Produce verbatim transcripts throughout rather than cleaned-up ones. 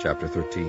Chapter thirteen.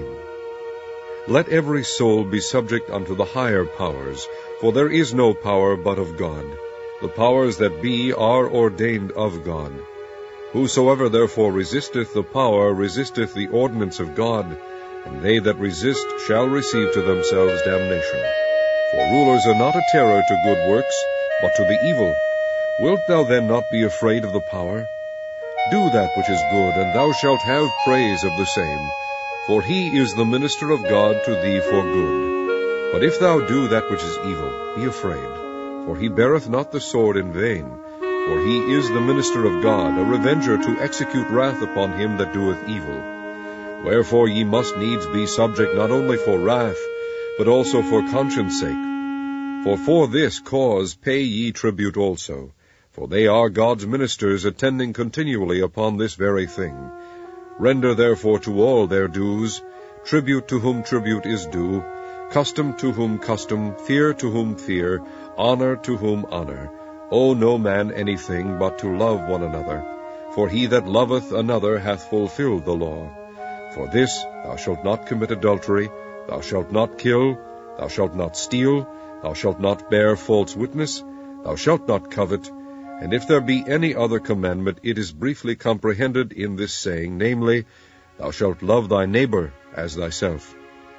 Let every soul be subject unto the higher powers, for there is no power but of God. The powers that be are ordained of God. Whosoever therefore resisteth the power resisteth the ordinance of God, and they that resist shall receive to themselves damnation. For rulers are not a terror to good works, but to the evil. Wilt thou then not be afraid of the power? Do that which is good, and thou shalt have praise of the same, for he is the minister of God to thee for good. But if thou do that which is evil, be afraid, for he beareth not the sword in vain, for he is the minister of God, a revenger to execute wrath upon him that doeth evil. Wherefore ye must needs be subject not only for wrath, but also for conscience sake. For for this cause pay ye tribute also, for they are God's ministers, attending continually upon this very thing. Render therefore to all their dues, tribute to whom tribute is due, custom to whom custom, fear to whom fear, honor to whom honor. Owe no man anything but to love one another, for he that loveth another hath fulfilled the law. For this, thou shalt not commit adultery, thou shalt not kill, thou shalt not steal, thou shalt not bear false witness, thou shalt not covet. And if there be any other commandment, it is briefly comprehended in this saying, namely, thou shalt love thy neighbor as thyself.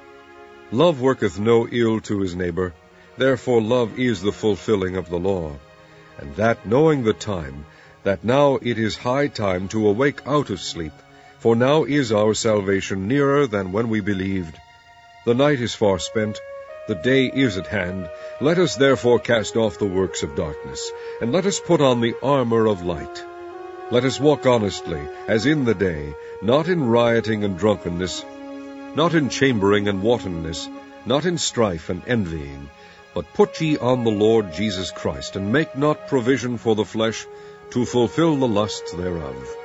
Love worketh no ill to his neighbor, therefore love is the fulfilling of the law. And that, knowing the time, that now it is high time to awake out of sleep, for now is our salvation nearer than when we believed. The night is far spent, the day is at hand. Let us therefore cast off the works of darkness, and let us put on the armor of light. Let us walk honestly, as in the day, not in rioting and drunkenness, not in chambering and wantonness, not in strife and envying, but put ye on the Lord Jesus Christ, and make not provision for the flesh to fulfill the lusts thereof.